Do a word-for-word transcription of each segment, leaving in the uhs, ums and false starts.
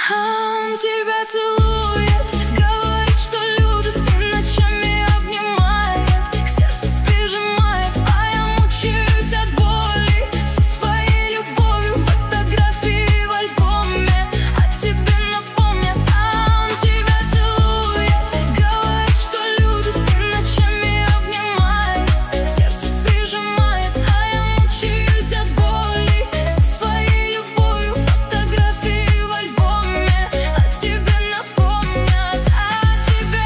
А он тебя целует, говорит, что любит, и ночами обнимает, к сердцу прижимает, а я мучаюсь от боли. Со своей любовью фотографии в альбоме о тебе напомнят. А он тебя целует, говорит, что любит, и ночами обнимает, к сердцу прижимает, а я мучаюсь от боли. Со своей любовью фотографии в альбоме о тебе напомнят, о тебе.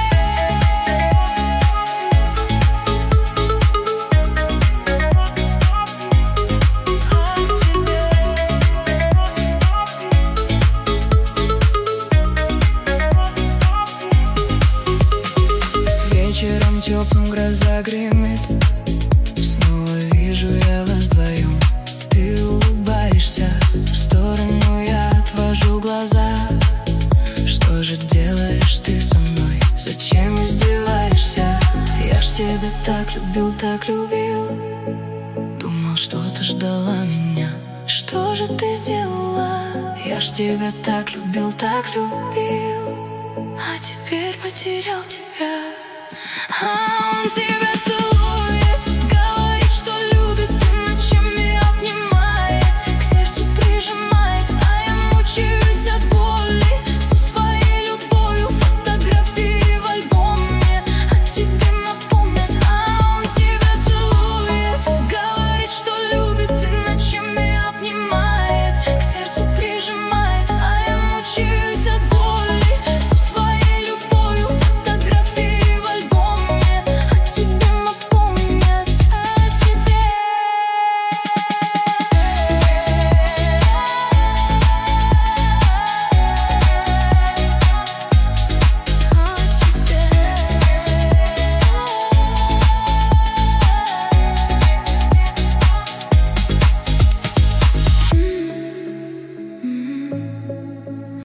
Вечером теплым гроза гремит, снова вижу я вас вдвоем. Ты улыбаешься, в сторону я отвожу глаза. Что же делаешь ты со мной? Зачем издеваешься? Я ж тебя так любил, так любил. Думал, что ты ждала меня. Что же ты сделала? Я ж тебя так любил, так любил, а теперь потерял тебя. А он тебя целует.